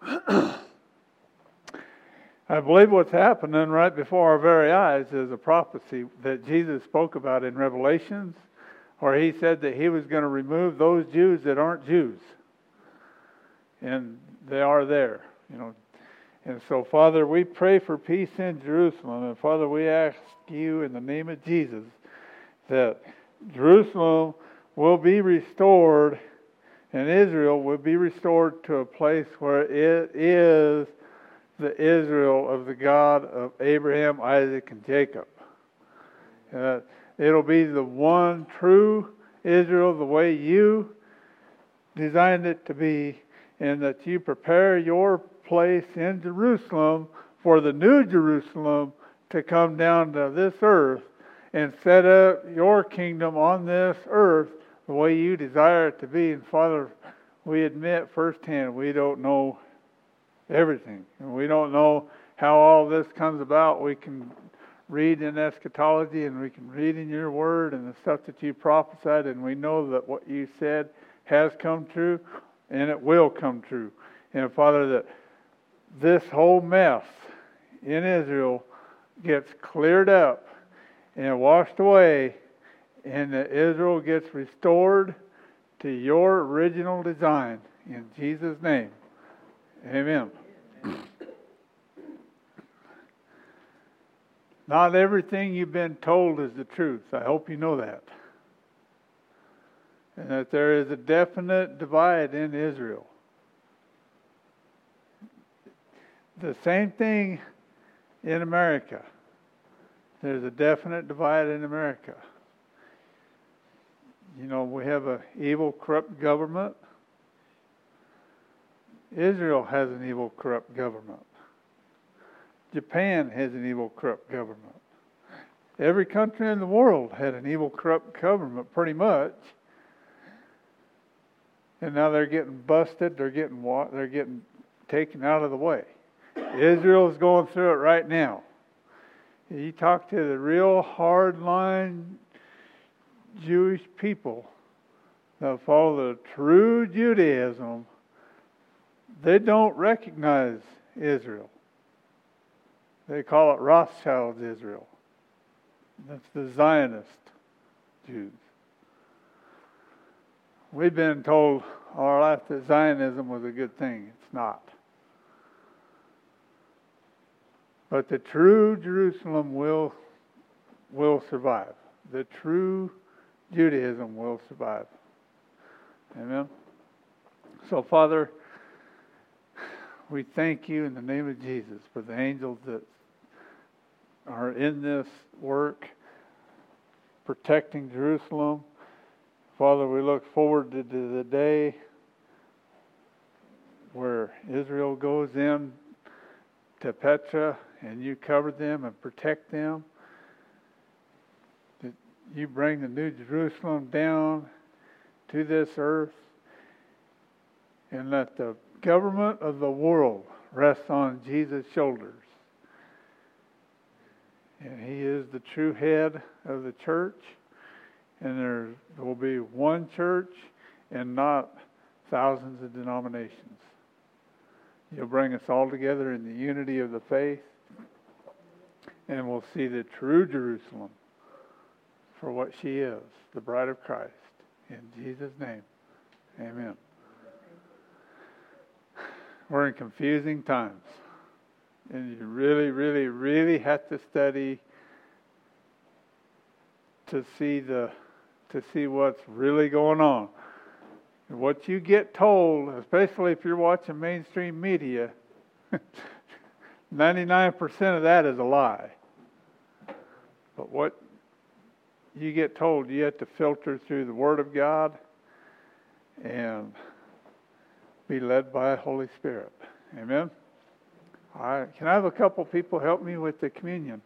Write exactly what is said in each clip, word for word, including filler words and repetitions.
I believe what's happening right before our very eyes is a prophecy that Jesus spoke about in Revelations, where he said that he was going to remove those Jews that aren't Jews. And they are there, you know. And so, Father, we pray for peace in Jerusalem. And Father, we ask you in the name of Jesus that Jerusalem will be restored and Israel will be restored to a place where it is the Israel of the God of Abraham, Isaac, and Jacob. Uh, it'll be the one true Israel the way you designed it to be, and that you prepare your place in Jerusalem for the new Jerusalem to come down to this earth and set up your kingdom on this earth the way you desire it to be. And Father, we admit firsthand we don't know everything. And we don't know how all this comes about. We can read in eschatology and we can read in your word and the stuff that you prophesied, and we know that what you said has come true and it will come true. And Father, that this whole mess in Israel gets cleared up and washed away, and that Israel gets restored to your original design. In Jesus' name, amen. Not everything you've been told is the truth. I hope you know that. And that there is a definite divide in Israel. The same thing in America. There's a definite divide in America. You know, we have an evil, corrupt government. Israel has an evil, corrupt government. Japan has an evil, corrupt government. Every country in the world had an evil, corrupt government, pretty much. And now they're getting busted. They're getting they're getting taken out of the way. Israel is going through it right now. You talk to the real hard-line Jewish people that follow the true Judaism, they don't recognize Israel. They call it Rothschild's Israel. That's the Zionist Jews. We've been told all our life that Zionism was a good thing. It's not. But the true Jerusalem will will survive. The true Judaism will survive. Amen. So, Father, we thank you in the name of Jesus for the angels that are in this work, protecting Jerusalem. Father, we look forward to the day where Israel goes in to Petra and you cover them and protect them. That you bring the new Jerusalem down to this earth, and let the government of the world rest on Jesus' shoulders. And he is the true head of the church. And there will be one church and not thousands of denominations. You'll bring us all together in the unity of the faith. And we'll see the true Jerusalem for what she is, the bride of Christ. In Jesus' name, amen. We're in confusing times. And you really, really, really have to study to see the to see what's really going on. And what you get told, especially if you're watching mainstream media, ninety-nine percent of that is a lie. But what you get told, you have to filter through the Word of God and be led by the Holy Spirit. Amen? All right. Can I have a couple people help me with the communion?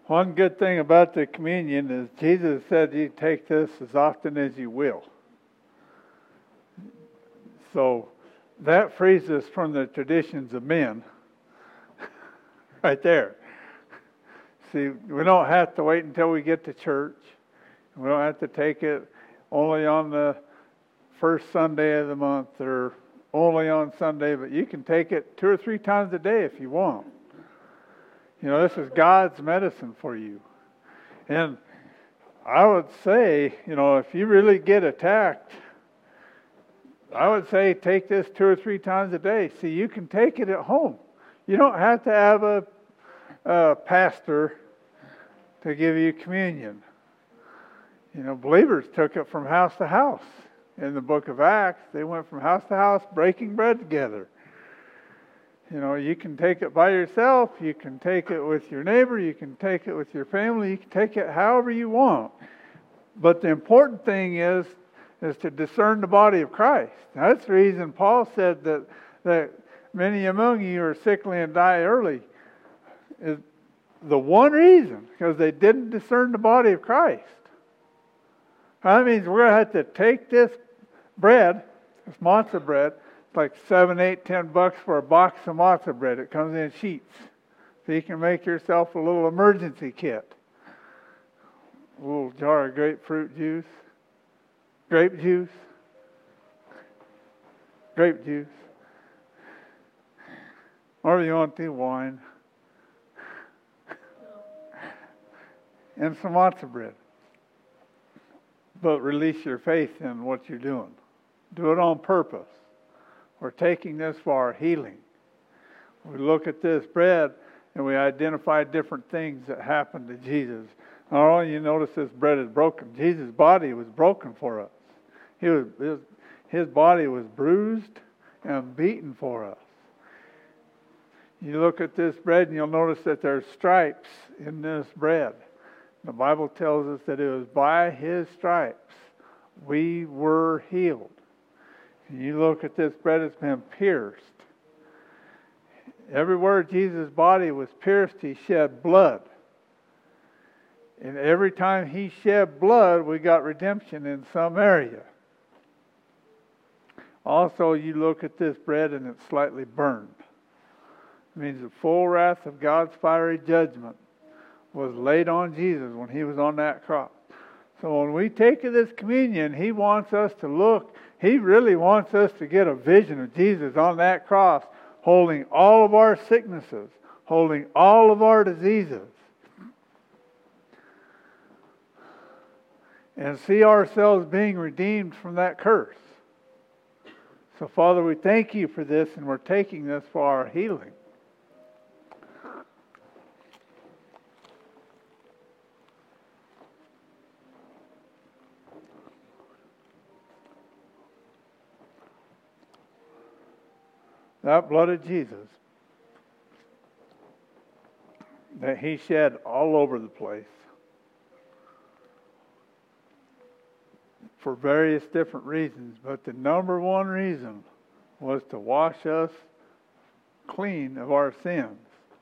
One good thing about the communion is Jesus said you take this as often as you will. So that frees us from the traditions of men. Right there. See, we don't have to wait until we get to church. We don't have to take it only on the first Sunday of the month or only on Sunday, but you can take it two or three times a day if you want. You know, this is God's medicine for you. And I would say, you know, if you really get attacked, I would say take this two or three times a day. See, you can take it at home. You don't have to have a, a pastor to give you communion. You know, believers took it from house to house. In the book of Acts, they went from house to house breaking bread together. You know, you can take it by yourself, you can take it with your neighbor, you can take it with your family, you can take it however you want. But the important thing is, is to discern the body of Christ. That's the reason Paul said that, that many among you are sickly and die early. Is the one reason, because they didn't discern the body of Christ. That means we're going to have to take this bread, this matzah bread, like seven, eight, ten bucks for a box of matzah bread. It comes in sheets. So you can make yourself a little emergency kit. A little jar of grapefruit juice. Grape juice. Grape juice. Or you want to, wine. And some matzah bread. But release your faith in what you're doing. Do it on purpose. We're taking this for our healing. We look at this bread and we identify different things that happened to Jesus. Not only you notice this bread is broken, Jesus' body was broken for us. He was, his, his body was bruised and beaten for us. You look at this bread and you'll notice that there's stripes in this bread. The Bible tells us that it was by His stripes we were healed. You look at this bread, it's been pierced. Everywhere Jesus' body was pierced, He shed blood. And every time He shed blood, we got redemption in some area. Also, you look at this bread and it's slightly burned. It means the full wrath of God's fiery judgment was laid on Jesus when He was on that cross. So when we take this communion, He wants us to look. He really wants us to get a vision of Jesus on that cross, holding all of our sicknesses, holding all of our diseases. And see ourselves being redeemed from that curse. So Father, we thank You for this, and we're taking this for our healing. That blood of Jesus that He shed all over the place for various different reasons, but the number one reason was to wash us clean of our sins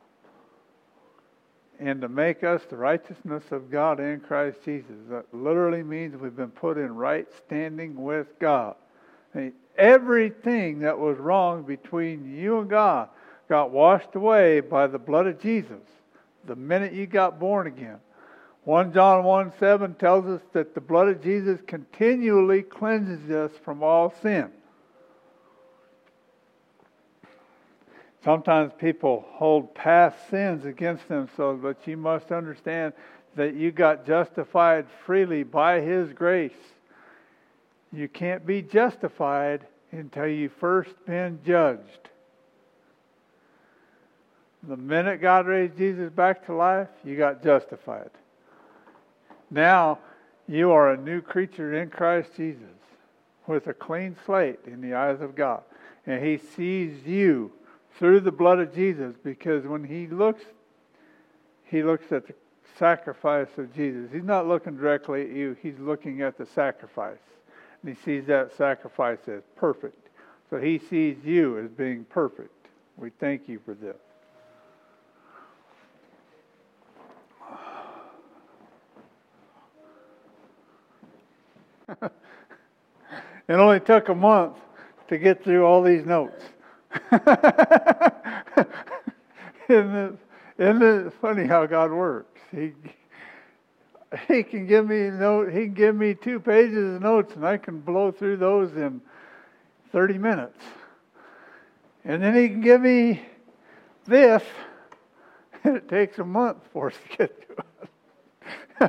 and to make us the righteousness of God in Christ Jesus. That literally means we've been put in right standing with God. I mean, everything that was wrong between you and God got washed away by the blood of Jesus the minute you got born again. First John one seven tells us that the blood of Jesus continually cleanses us from all sin. Sometimes people hold past sins against themselves, but you must understand that you got justified freely by His grace. You can't be justified until you first been judged. The minute God raised Jesus back to life, you got justified. Now, you are a new creature in Christ Jesus with a clean slate in the eyes of God. And He sees you through the blood of Jesus, because when He looks, He looks at the sacrifice of Jesus. He's not looking directly at you. He's looking at the sacrifice. And He sees that sacrifice as perfect. So He sees you as being perfect. We thank You for this. It only took a month to get through all these notes. Isn't it, isn't it funny how God works? He He can give me note. He can give me two pages of notes, and I can blow through those in thirty minutes. And then He can give me this, and it takes a month for us to get to it.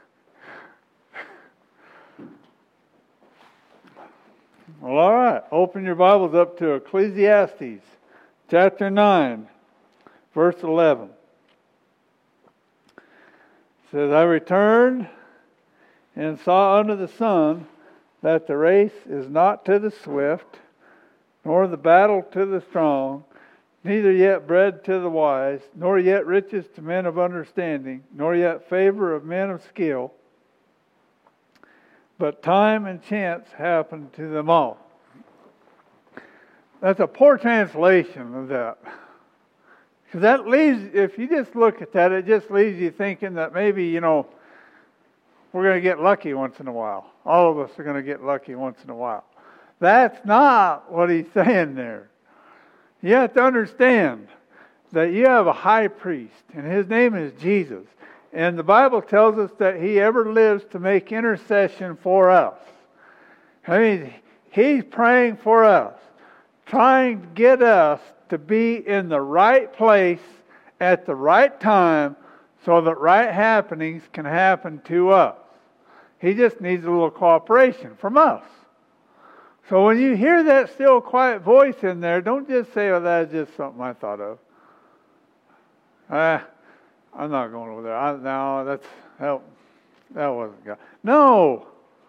Well, all right. Open your Bibles up to Ecclesiastes, chapter nine, verse eleven. It says, I returned and saw under the sun that the race is not to the swift, nor the battle to the strong, neither yet bread to the wise, nor yet riches to men of understanding, nor yet favor of men of skill. But time and chance happen to them all. That's a poor translation of that. Because that leaves, if you just look at that, it just leaves you thinking that maybe, you know, we're going to get lucky once in a while. All of us are going to get lucky once in a while. That's not what he's saying there. You have to understand that you have a high priest, and his name is Jesus. And the Bible tells us that He ever lives to make intercession for us. I mean, He's praying for us, trying to get us to be in the right place at the right time so that right happenings can happen to us. He just needs a little cooperation from us. So when you hear that still quiet voice in there, don't just say, oh, that's just something I thought of. Ah. I'm not going over there. I, no, that's that, that wasn't God. No.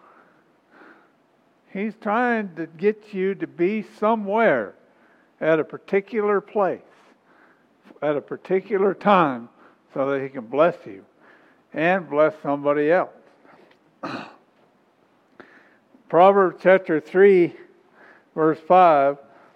He's trying to get you to be somewhere at a particular place, at a particular time, so that He can bless you and bless somebody else. Proverbs chapter three, verse five.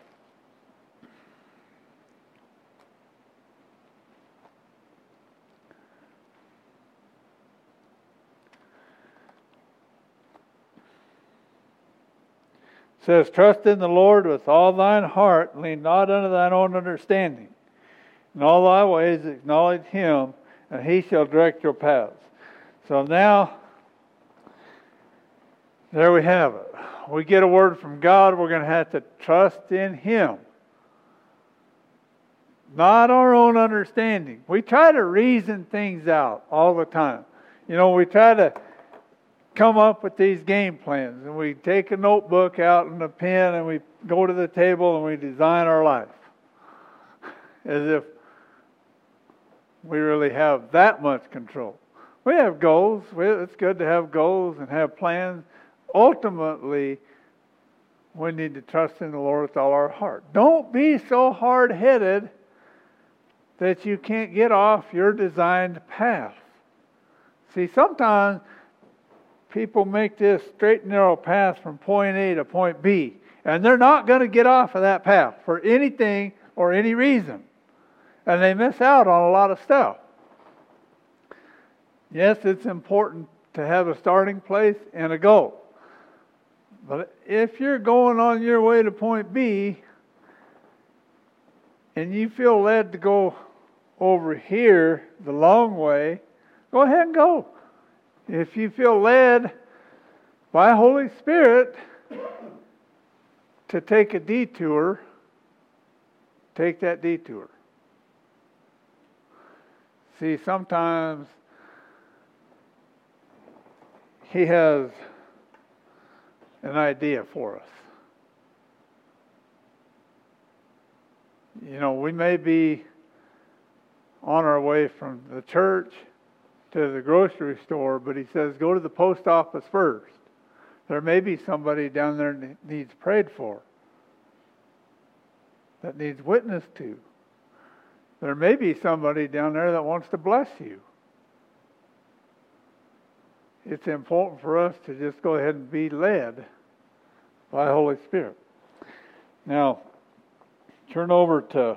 Says, trust in the Lord with all thine heart, lean not unto thine own understanding. In all thy ways acknowledge Him, and He shall direct your paths. So now, there we have it. We get a word from God, we're going to have to trust in Him. Not our own understanding. We try to reason things out all the time. You know, we try to come up with these game plans, and we take a notebook out and a pen, and we go to the table and we design our life as if we really have that much control. We have goals. It's good to have goals and have plans. Ultimately, we need to trust in the Lord with all our heart. Don't be so hard-headed that you can't get off your designed path. See, sometimes people make this straight and narrow path from point A to point B, and they're not going to get off of that path for anything or any reason. And they miss out on a lot of stuff. Yes, it's important to have a starting place and a goal. But if you're going on your way to point B, and you feel led to go over here the long way, go ahead and go. If you feel led by Holy Spirit to take a detour, take that detour. See, sometimes He has an idea for us. You know, we may be on our way from the church to the grocery store, but He says, go to the post office first. There may be somebody down there that needs prayed for, that needs witnessed to. There may be somebody down there that wants to bless you. It's important for us to just go ahead and be led by the Holy Spirit. Now, turn over to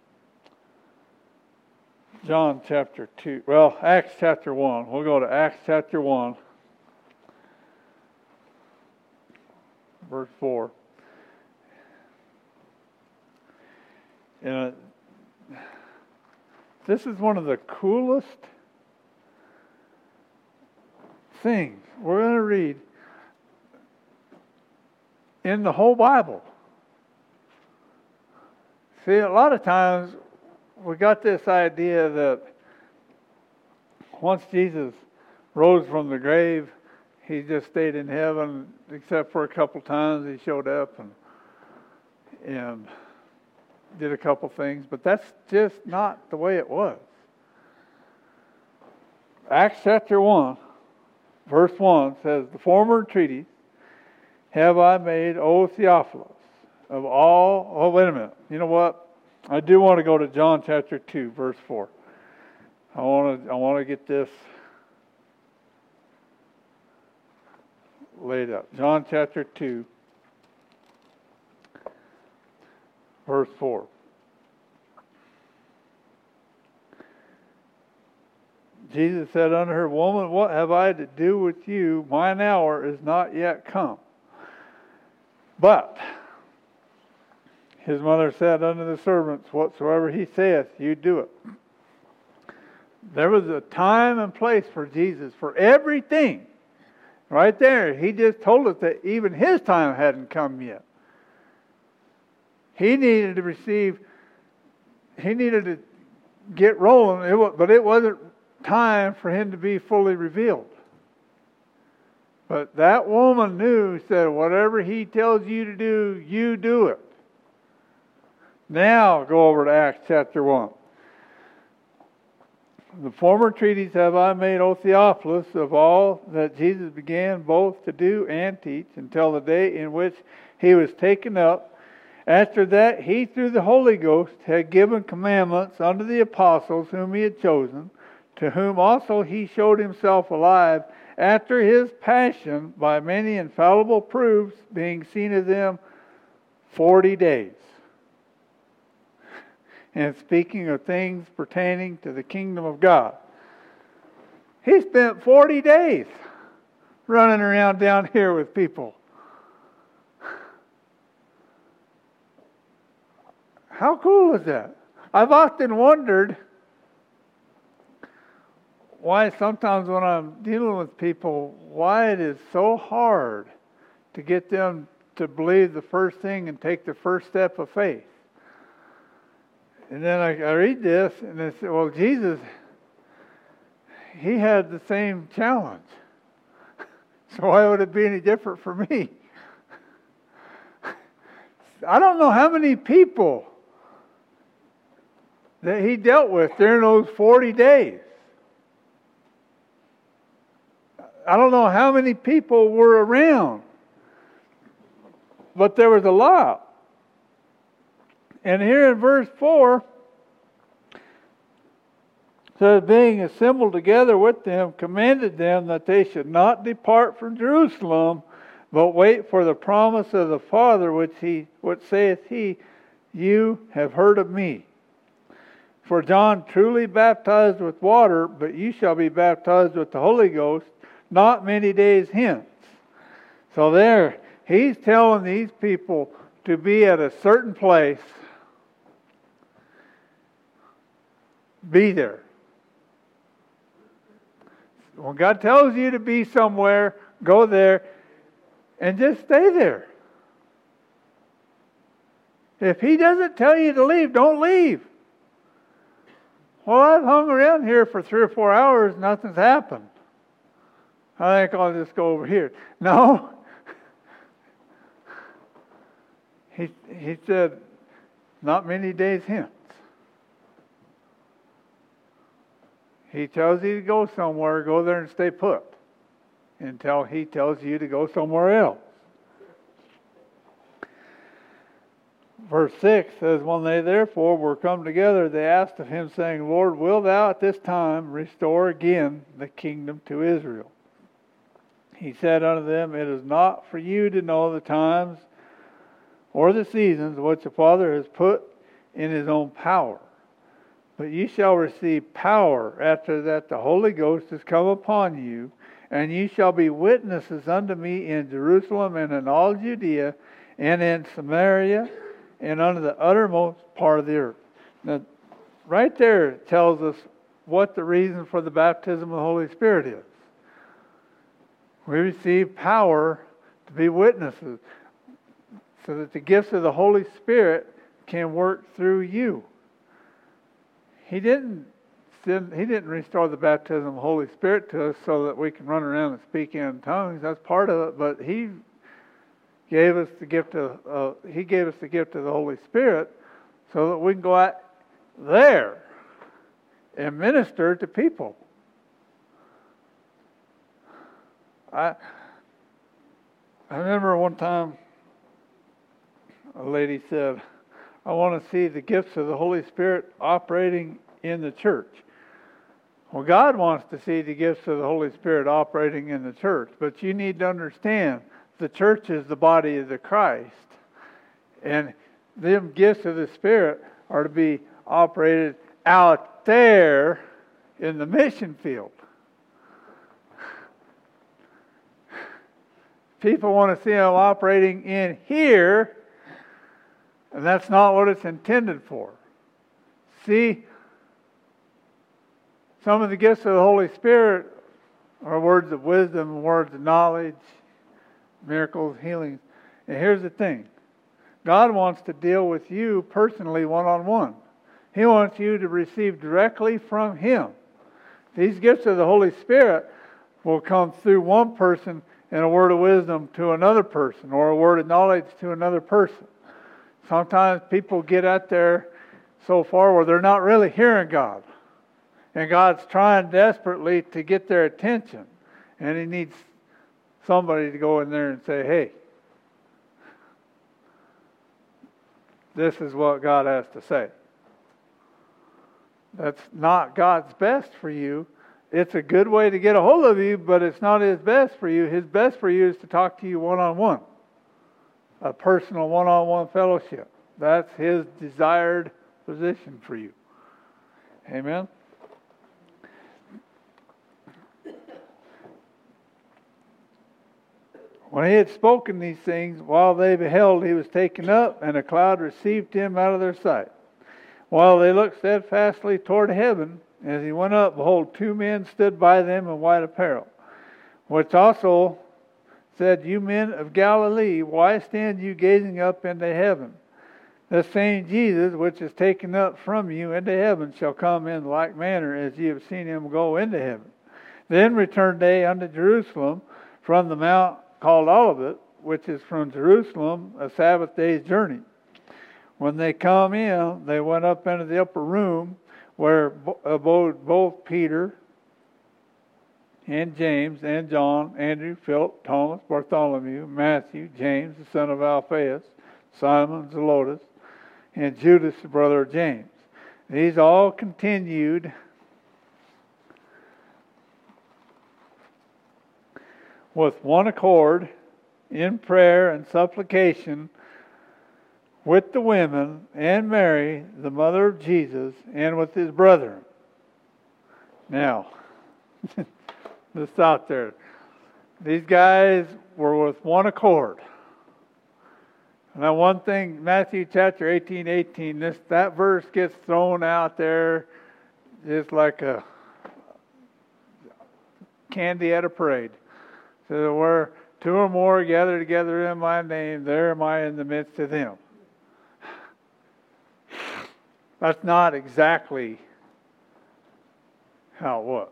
John chapter two. Well, Acts chapter one. We'll go to Acts chapter one. verse four. And this is one of the coolest things we're going to read in the whole Bible. See, a lot of times we got this idea that once Jesus rose from the grave, he just stayed in heaven, except for a couple times he showed up and and did a couple things, but that's just not the way it was. Acts chapter one, verse one says, "The former treatise have I made, O Theophilus, of all..." Oh, wait a minute. You know what? I do want to go to John chapter two, verse four. I want to I want to get this laid up. John chapter two, verse four. Jesus said unto her, "Woman, what have I to do with you? Mine hour is not yet come." But his mother said unto the servants, "Whatsoever he saith, you do it." There was a time and place for Jesus for everything. Right there, he just told us that even his time hadn't come yet. He needed to receive, he needed to get rolling, it was, but it wasn't time for him to be fully revealed. But that woman knew, said, whatever he tells you to do, you do it. Now go over to Acts chapter one. "The former treatise have I made, O Theophilus, of all that Jesus began both to do and teach, until the day in which he was taken up. After that, he through the Holy Ghost had given commandments unto the apostles whom he had chosen, to whom also he showed himself alive after his passion by many infallible proofs, being seen of them forty days. And speaking of things pertaining to the kingdom of God." He spent forty days running around down here with people. How cool is that? I've often wondered why sometimes when I'm dealing with people, why it is so hard to get them to believe the first thing and take the first step of faith. And then I, I read this, and I say, well, Jesus, he had the same challenge. So why would it be any different for me? I don't know how many people that he dealt with during those forty days. I don't know how many people were around, but there was a lot. And here in verse four, it says, "Being assembled together with them, commanded them that they should not depart from Jerusalem, but wait for the promise of the Father, which he, what saith he, you have heard of me. For John truly baptized with water, but you shall be baptized with the Holy Ghost not many days hence." So there, he's telling these people to be at a certain place. Be there. When God tells you to be somewhere, go there and just stay there. If he doesn't tell you to leave, don't leave. Well, I've hung around here for three or four hours, nothing's happened. I think I'll just go over here. No. He, he said, not many days hence. He tells you to go somewhere, go there and stay put until he tells you to go somewhere else. Verse six says, "When they therefore were come together, they asked of him, saying, Lord, wilt thou at this time restore again the kingdom to Israel? He said unto them, It is not for you to know the times or the seasons which the Father has put in his own power. But ye shall receive power after that the Holy Ghost has come upon you, And ye shall be witnesses unto me in Jerusalem and in all Judea and in Samaria and unto the uttermost part of the earth. Now, right there it tells us what the reason for the baptism of the Holy Spirit is. We receive power to be witnesses so that the gifts of the Holy Spirit can work through you. He didn't send, He didn't restore the baptism of the Holy Spirit to us so that we can run around and speak in tongues. That's part of it, but He gave us the gift of uh, He gave us the gift of the Holy Spirit so that we can go out there and minister to people. I I remember one time a lady said, I want to see the gifts of the Holy Spirit operating in the church. Well, God wants to see the gifts of the Holy Spirit operating in the church, but you need to understand the church is the body of the Christ, and them gifts of the Spirit are to be operated out there in the mission field. People want to see them operating in here, and that's not what it's intended for. See, some of the gifts of the Holy Spirit are words of wisdom, words of knowledge, miracles, healings. And here's the thing. God wants to deal with you personally one-on-one. He wants you to receive directly from Him. These gifts of the Holy Spirit will come through one person and a word of wisdom to another person, or a word of knowledge to another person. Sometimes people get out there so far where they're not really hearing God. And God's trying desperately to get their attention. And He needs somebody to go in there and say, hey, this is what God has to say. That's not God's best for you. It's a good way to get a hold of you, but it's not His best for you. His best for you is to talk to you one-on-one. A personal one-on-one fellowship. That's His desired position for you. Amen? When He had spoken these things, while they beheld, He was taken up, and a cloud received Him out of their sight. While they looked steadfastly toward heaven, as He went up, behold, two men stood by them in white apparel, which also said, You men of Galilee, why stand you gazing up into heaven? The same Jesus, which is taken up from you into heaven, shall come in like manner as ye have seen Him go into heaven. Then returned they unto Jerusalem from the mount called Olivet, which is from Jerusalem a Sabbath day's journey. When they come in, they went up into the upper room, where abode both Peter and James and John, Andrew, Philip, Thomas, Bartholomew, Matthew, James, the son of Alphaeus, Simon, Zelotes, and Judas, the brother of James. These all continued with one accord in prayer and supplication with the women and Mary, the mother of Jesus, and with His brethren. Now, let's stop there. These guys were with one accord. Now, one thing, Matthew chapter eighteen, eighteen, this that verse gets thrown out there just like a candy at a parade. So where two or more gather together in my name, there am I in the midst of them. That's not exactly how it was.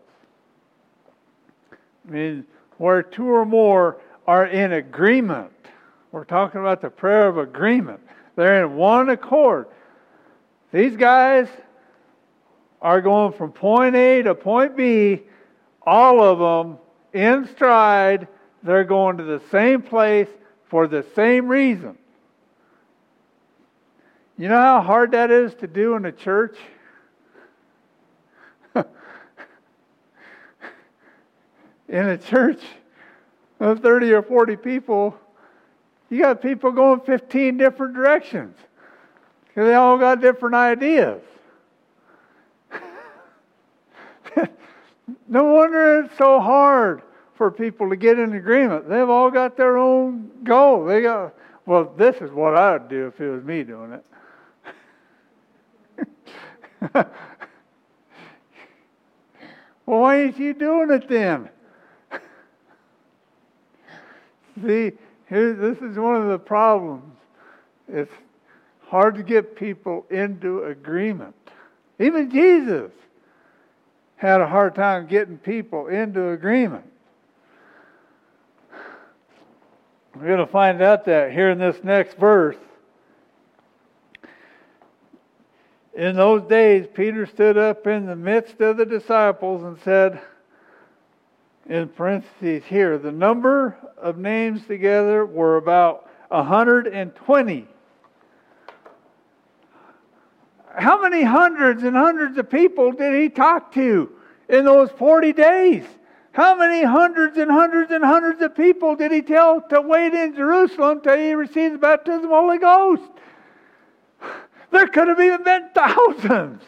I mean, where two or more are in agreement. We're talking about the prayer of agreement. They're in one accord. These guys are going from point A to point B, all of them in stride. They're going to the same place for the same reason. You know how hard that is to do in a church? In a church of thirty or forty people, you got people going fifteen different directions. Because they all got different ideas. No wonder it's so hard for people to get in agreement. They've all got their own goal. They got, well, this is what I would do if it was me doing it. Well, why ain't you doing it then? See, here, this is one of the problems. It's hard to get people into agreement. Even Jesus had a hard time getting people into agreement. We're going to find out that here in this next verse. In those days, Peter stood up in the midst of the disciples and said, in parentheses here, the number of names together were about one hundred twenty. How many hundreds and hundreds of people did he talk to in those forty days? How many hundreds and hundreds and hundreds of people did he tell to wait in Jerusalem till he received the baptism of the Holy Ghost? There could have even been thousands.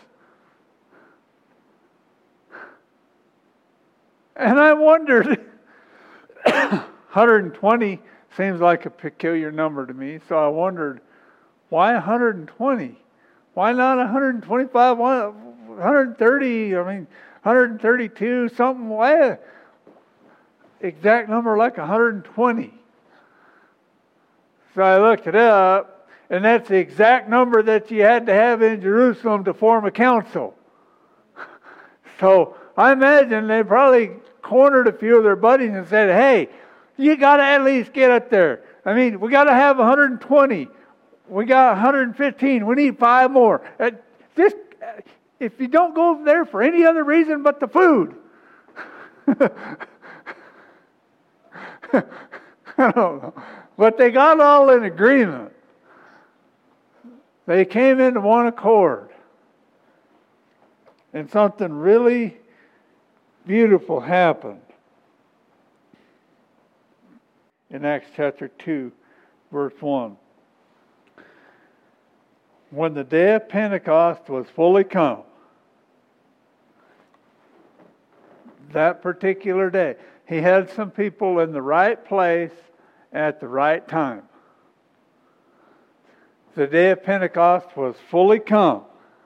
And I wondered, one hundred twenty seems like a peculiar number to me, so I wondered, why one hundred twenty? Why not one hundred twenty-five, one hundred thirty, I mean, one hundred thirty-two, something, why? Exact number like one hundred twenty. So I looked it up. And that's the exact number that you had to have in Jerusalem to form a council. So I imagine they probably cornered a few of their buddies and said, hey, you got to at least get up there. I mean, we got to have one hundred twenty. We got one hundred fifteen. We need five more. Uh, just, uh, if you don't go there for any other reason but the food. I don't know. But they got all in agreement. They came into one accord. And something really beautiful happened. In Acts chapter two, verse one. When the day of Pentecost was fully come, that particular day, he had some people in the right place at the right time. The day of Pentecost was fully come.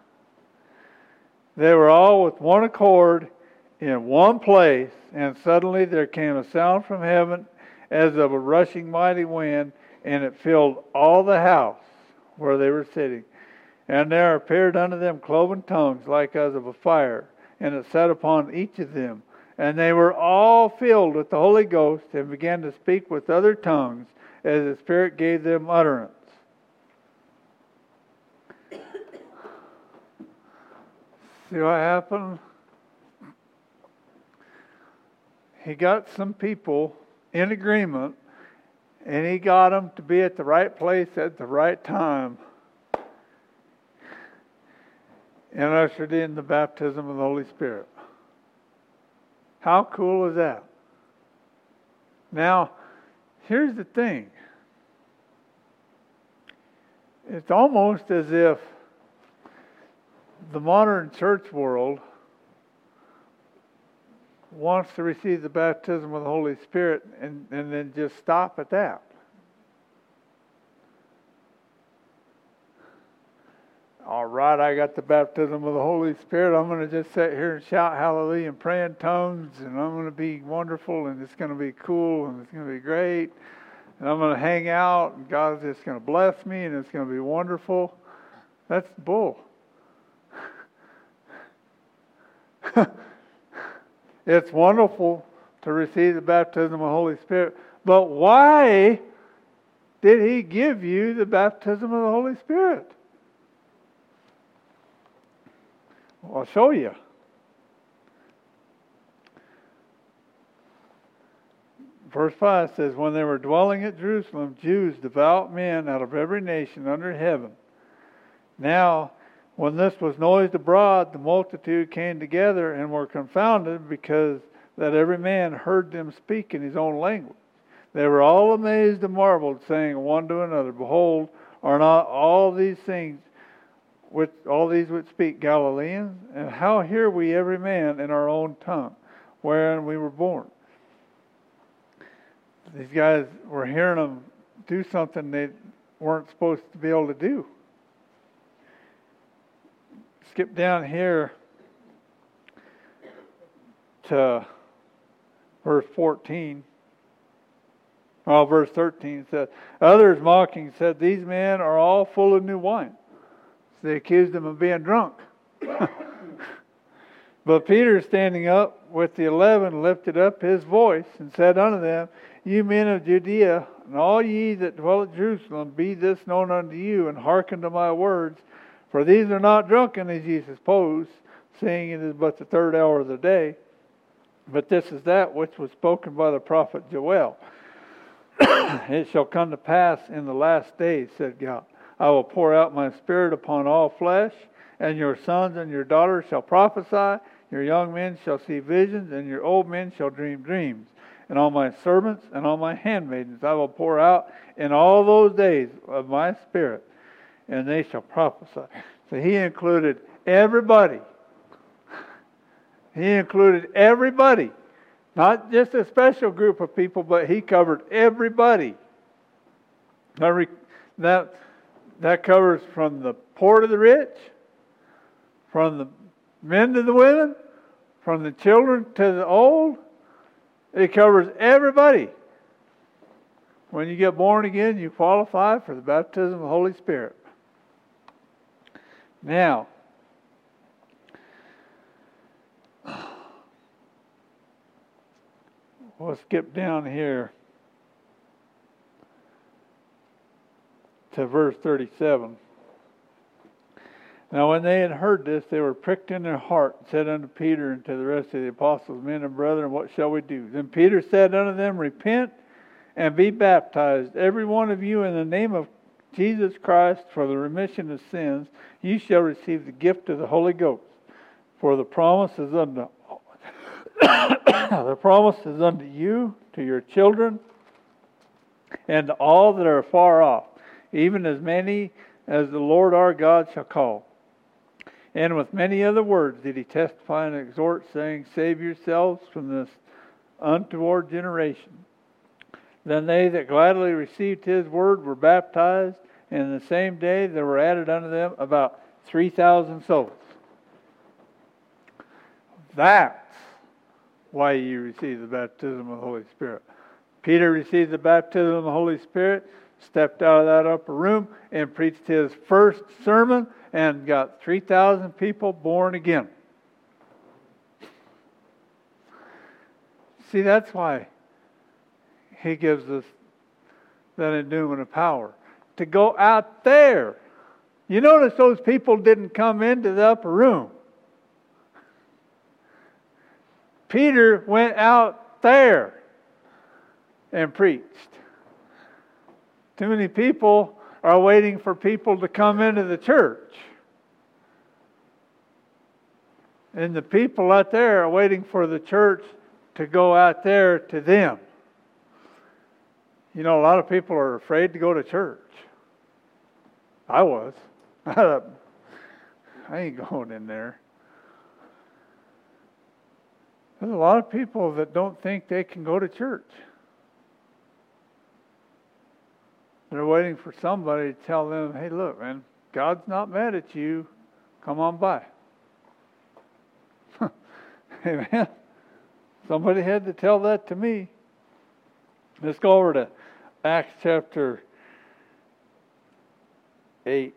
They were all with one accord in one place, and suddenly there came a sound from heaven as of a rushing mighty wind, and it filled all the house where they were sitting. And there appeared unto them cloven tongues like as of a fire, and it sat upon each of them. And they were all filled with the Holy Ghost, and began to speak with other tongues, as the Spirit gave them utterance. See what happened? He got some people in agreement, and he got them to be at the right place at the right time, and ushered in the baptism of the Holy Spirit. How cool is that? Now, here's the thing. It's almost as if the modern church world wants to receive the baptism of the Holy Spirit and, and then just stop at that. All right, I got the baptism of the Holy Spirit. I'm going to just sit here and shout hallelujah and pray in tongues, and I'm going to be wonderful, and it's going to be cool, and it's going to be great. And I'm going to hang out, and God's just going to bless me, and it's going to be wonderful. That's bull. It's wonderful to receive the baptism of the Holy Spirit, but why did He give you the baptism of the Holy Spirit? Well, I'll show you. Verse five says, when they were dwelling at Jerusalem, Jews, devout men out of every nation under heaven. Now, when this was noised abroad, the multitude came together and were confounded, because that every man heard them speak in his own language. They were all amazed and marveled, saying one to another, behold, are not all these things which all these which speak Galileans? And how hear we every man in our own tongue, wherein we were born? these guys were hearing them do something they weren't supposed to be able to do. Skip down here to verse fourteen. Well, verse thirteen says, others mocking said, these men are all full of new wine. So they accused him of being drunk. But Peter, standing up with the eleven, lifted up his voice and said unto them, you men of Judea, and all ye that dwell at Jerusalem, be this known unto you, and hearken to my words. For these are not drunken, as ye suppose, seeing it is but the third hour of the day. But this is that which was spoken by the prophet Joel. It shall come to pass in the last days, said God, I will pour out my spirit upon all flesh, and your sons and your daughters shall prophesy, your young men shall see visions, and your old men shall dream dreams. And on my servants and on my handmaidens I will pour out in all those days of my spirit, and they shall prophesy. So he included everybody. He included everybody. Not just a special group of people, but he covered everybody. Every, that, that covers from the poor to the rich, from the men to the women, from the children to the old. It covers everybody. When you get born again, you qualify for the baptism of the Holy Spirit. Now, we'll skip down here to verse thirty-seven. Now when they had heard this, they were pricked in their heart, and said unto Peter and to the rest of the apostles, men and brethren, what shall we do? Then Peter said unto them, repent and be baptized, every one of you, in the name of Jesus Christ, for the remission of sins. You shall receive the gift of the Holy Ghost. For the promise is unto the promise is unto you, to your children, and to all that are far off, even as many as the Lord our God shall call. And with many other words did he testify and exhort, saying, save yourselves from this untoward generation. Then they that gladly received his word were baptized, and in the same day there were added unto them about three thousand souls. That's why you receive the baptism of the Holy Spirit. Peter received the baptism of the Holy Spirit, stepped out of that upper room, and preached his first sermon, and got three thousand people born again. See, that's why he gives us that endowment of power. To go out there. You notice those people didn't come into the upper room. Peter went out there and preached. Too many people are waiting for people to come into the church. And the people out there are waiting for the church to go out there to them. You know, a lot of people are afraid to go to church. I was. I ain't going in there. There's a lot of people that don't think they can go to church. They're waiting for somebody to tell them, hey, look, man, God's not mad at you. Come on by. Amen. Somebody had to tell that to me. Let's go over to Acts chapter eight.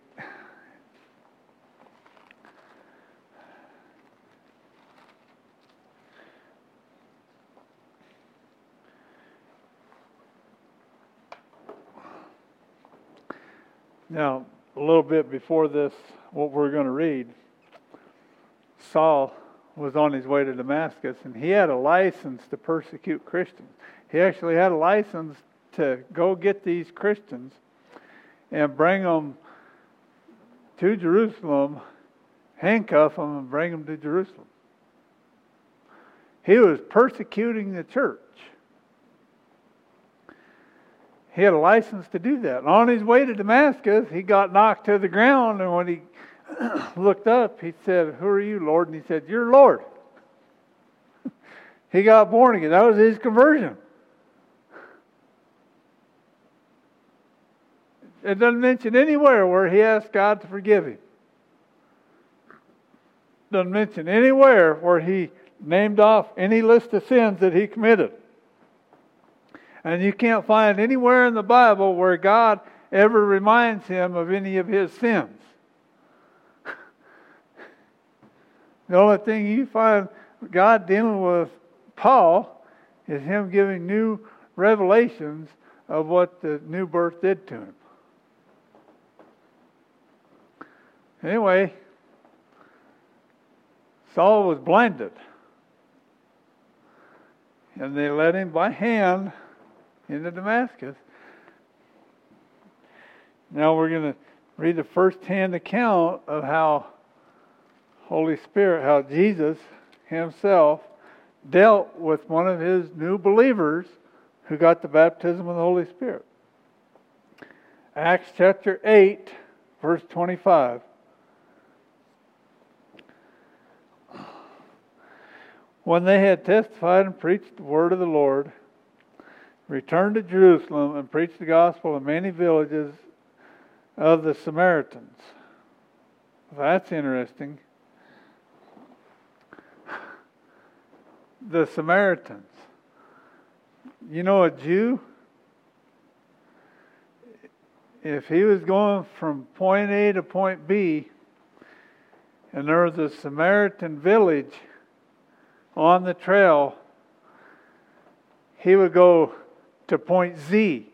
Now, a little bit before this, what we're going to read, Saul was on his way to Damascus, and he had a license to persecute Christians. He actually had a license to go get these Christians and bring them to Jerusalem, handcuff them, and bring them to Jerusalem. He was persecuting the church. He had a license to do that. And on his way to Damascus, he got knocked to the ground, and when he looked up, he said, who are you, Lord? And he said, you're Lord. He got born again. That was his conversion. it doesn't mention anywhere where he asked God to forgive him. Doesn't mention anywhere where he named off any list of sins that he committed. And you can't find anywhere in the Bible where God ever reminds him of any of his sins. The only thing you find God dealing with Paul is him giving new revelations of what the new birth did to him. Anyway, Saul was blinded. And they led him by hand into Damascus. Now we're going to read the first-hand account of how Holy Spirit, how Jesus himself dealt with one of his new believers who got the baptism of the Holy Spirit. Acts chapter eight, verse twenty-five. When they had testified and preached the word of the Lord, returned to Jerusalem and preached the gospel in many villages of the Samaritans. That's interesting. The Samaritans. You know, a Jew, if he was going from point A to point B, and there was a Samaritan village on the trail, he would go to point Z.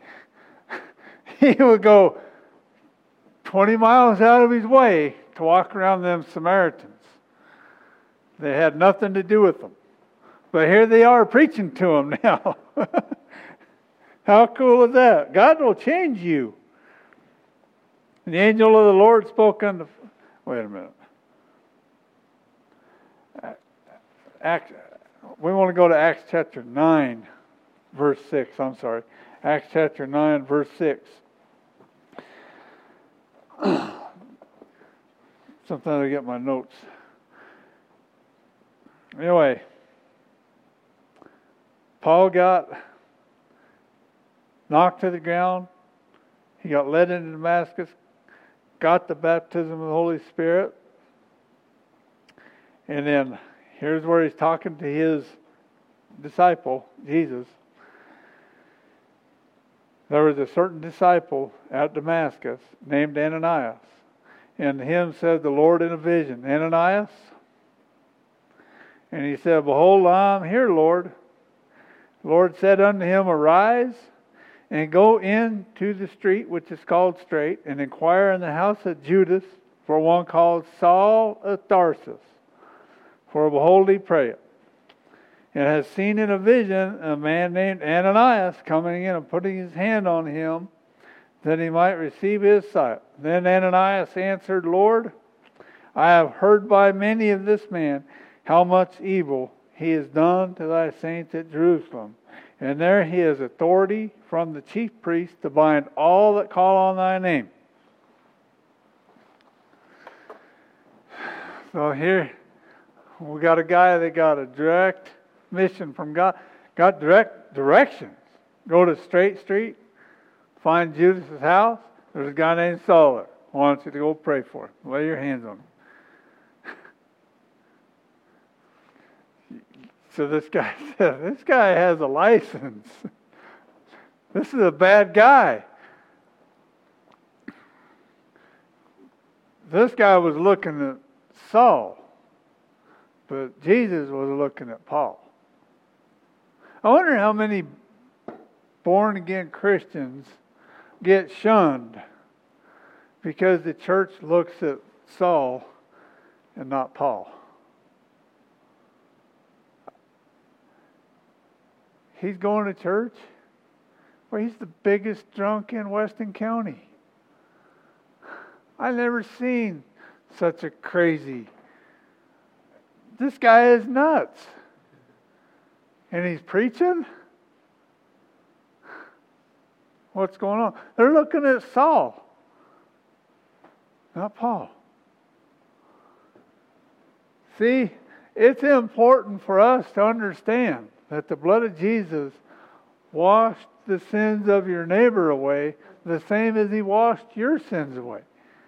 He would go twenty miles out of his way to walk around them Samaritans. They had nothing to do with them. But here they are preaching to them now. How cool is that? God will change you. And the angel of the Lord spoke unto... Wait a minute. Acts, we want to go to Acts chapter nine, verse six. I'm sorry. Acts chapter nine, verse six. Sometimes I get my notes. Anyway, Paul got knocked to the ground. He got led into Damascus, got the baptism of the Holy Spirit. And then here's where he's talking to his disciple, Jesus. There was a certain disciple at Damascus named Ananias. And to him said the Lord in a vision, Ananias? And he said, Behold, I am here, Lord. The Lord said unto him, Arise, and go into the street which is called Straight, and inquire in the house of Judas for one called Saul of Tarsus. For behold, he prayeth, and has seen in a vision a man named Ananias coming in and putting his hand on him, that he might receive his sight. Then Ananias answered, Lord, I have heard by many of this man how much evil he has done to thy saints at Jerusalem. And there he has authority from the chief priest to bind all that call on thy name. So here we got a guy that got a direct mission from God. Got direct directions. Go to Straight Street. Find Judas' house. There's a guy named Saul there. I want you to go pray for him. Lay your hands on him. So this guy said, this guy has a license. This is a bad guy. This guy was looking at Saul, but Jesus was looking at Paul. I wonder how many born-again Christians get shunned because the church looks at Saul and not Paul. He's going to church? Well, he's the biggest drunk in Weston County. I've never seen such a crazy... This guy is nuts. And he's preaching? What's going on? They're looking at Saul, not Paul. See, it's important for us to understand that the blood of Jesus washed the sins of your neighbor away the same as He washed your sins away.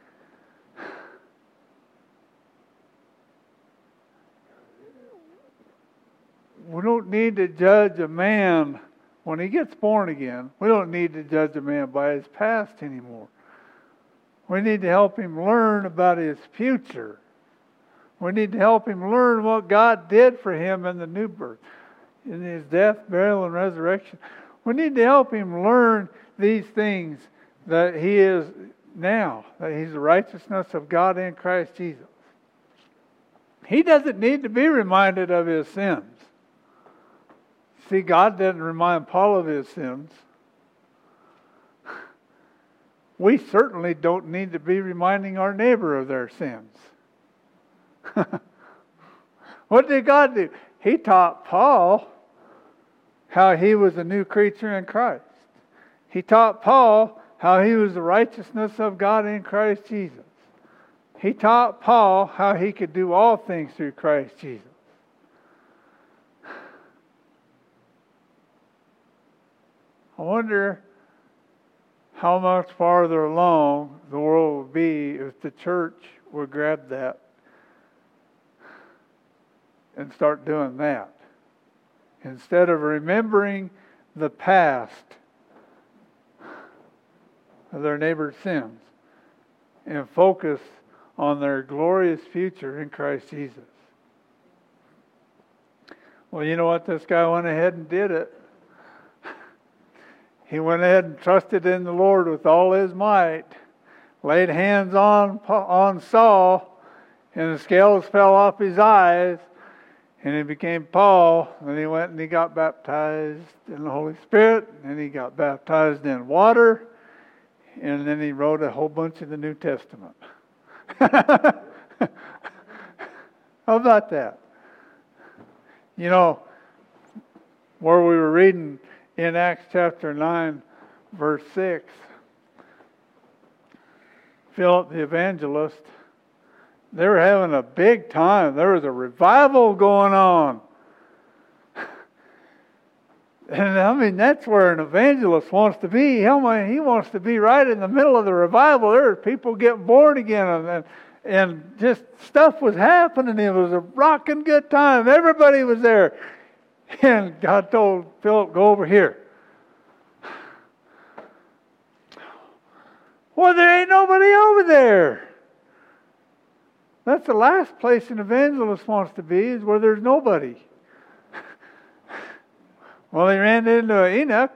We don't need to judge a man when he gets born again. We don't need to judge a man by his past anymore. We need to help him learn about his future. We need to help him learn what God did for him in the new birth, in His death, burial, and resurrection. We need to help him learn these things that he is now, that he's the righteousness of God in Christ Jesus. He doesn't need to be reminded of his sins. See, God didn't remind Paul of his sins. We certainly don't need to be reminding our neighbor of their sins. What did God do? He taught Paul how he was a new creature in Christ. He taught Paul how he was the righteousness of God in Christ Jesus. He taught Paul how he could do all things through Christ Jesus. I wonder how much farther along the world would be if the church would grab that and start doing that. Instead of remembering the past of their neighbor's sins and focus on their glorious future in Christ Jesus. Well, you know what? This guy went ahead and did it. He went ahead and trusted in the Lord with all his might, laid hands on, on Saul, and the scales fell off his eyes, and he became Paul. And he went and he got baptized in the Holy Spirit, and he got baptized in water, and then he wrote a whole bunch of the New Testament. How about that? You know, where we were reading in Acts chapter nine, verse six, Philip the evangelist, they were having a big time. There was a revival going on. And I mean, that's where an evangelist wants to be. He wants to be right in the middle of the revival. There were people getting born again, and, and just stuff was happening. It was a rocking good time. Everybody was there. And God told Philip, go over here. Well, there ain't nobody over there. That's the last place an evangelist wants to be, is where there's nobody. Well, he ran into Enoch.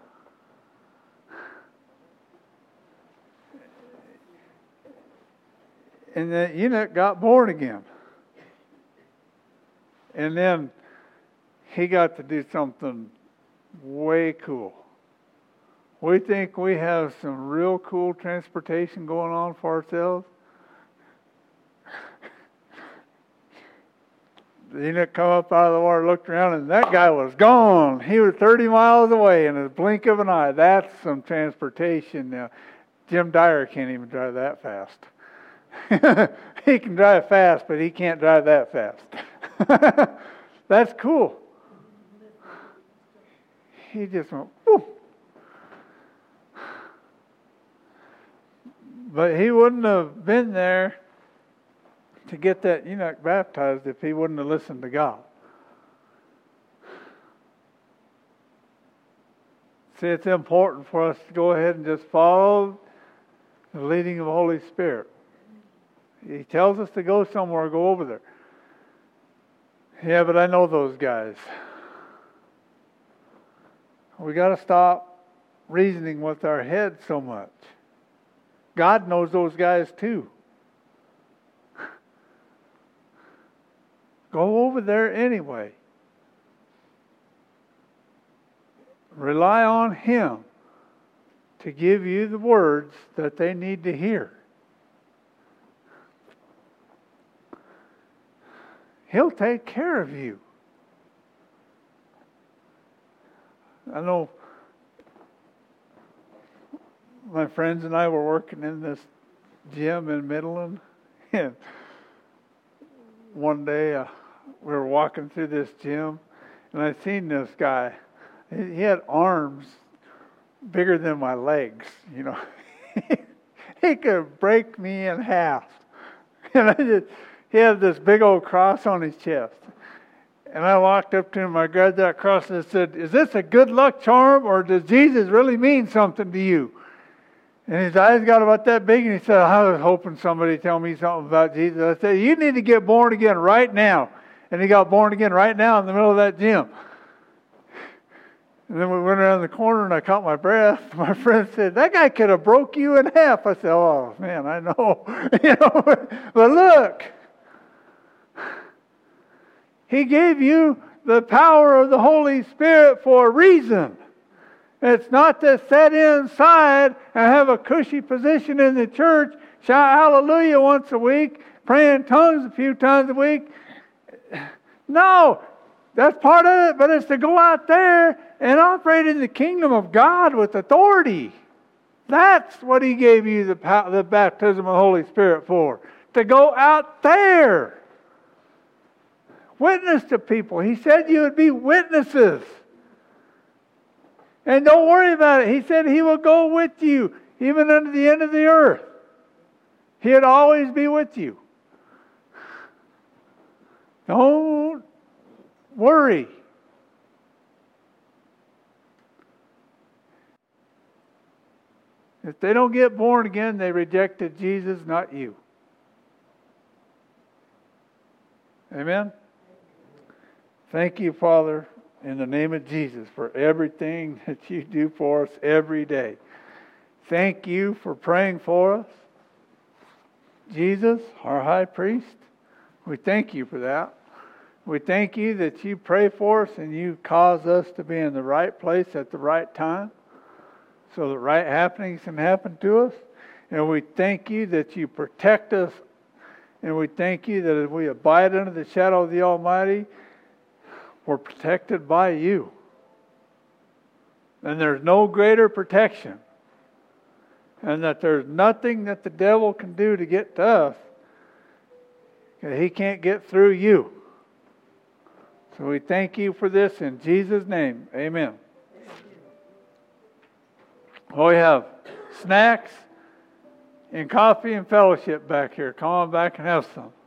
And then Enoch got born again. And then he got to do something way cool. We think we have some real cool transportation going on for ourselves. Enoch come up out of the water, looked around, and that guy was gone. He was thirty miles away in a blink of an eye. That's some transportation. Now, Jim Dyer can't even drive that fast. He can drive fast, but he can't drive that fast. That's cool. He just went, whoo. But he wouldn't have been there to get that Enoch baptized if he wouldn't have listened to God. See, it's important for us to go ahead and just follow the leading of the Holy Spirit. He tells us to go somewhere, go over there. Yeah, but I know those guys. We got to stop reasoning with our head so much. God knows those guys too. Go over there anyway. Rely on Him to give you the words that they need to hear. He'll take care of you. I know my friends and I were working in this gym in Midland, and one day uh, we were walking through this gym, and I seen this guy. He had arms bigger than my legs, you know. He could break me in half. And I just, he had this big old cross on his chest. And I walked up to him, I grabbed that cross and I said, is this a good luck charm or does Jesus really mean something to you? And his eyes got about that big and he said, I was hoping somebody would tell me something about Jesus. I said, you need to get born again right now. And he got born again right now in the middle of that gym. And then we went around the corner and I caught my breath. My friend said, that guy could have broke you in half. I said, oh man, I know. you know, but look, he gave you the power of the Holy Spirit for a reason. It's not to sit inside and have a cushy position in the church, shout hallelujah once a week, pray in tongues a few times a week. No, that's part of it, but it's to go out there and operate in the kingdom of God with authority. That's what He gave you the, the baptism of the Holy Spirit for. To go out there. Witness to people. He said you would be witnesses. And don't worry about it. He said He will go with you even unto the end of the earth. He'd always be with you. Don't worry. If they don't get born again, they rejected Jesus, not you. Amen? Thank you, Father, in the name of Jesus, for everything that you do for us every day. Thank you for praying for us. Jesus, our high priest, we thank you for that. We thank you that you pray for us and you cause us to be in the right place at the right time so that right happenings can happen to us. And we thank you that you protect us. And we thank you that as we abide under the shadow of the Almighty, we're protected by you. And there's no greater protection. And that there's nothing that the devil can do to get to us. He can't get through you. So we thank you for this in Jesus' name. Amen. Well, we have snacks and coffee and fellowship back here. Come on back and have some.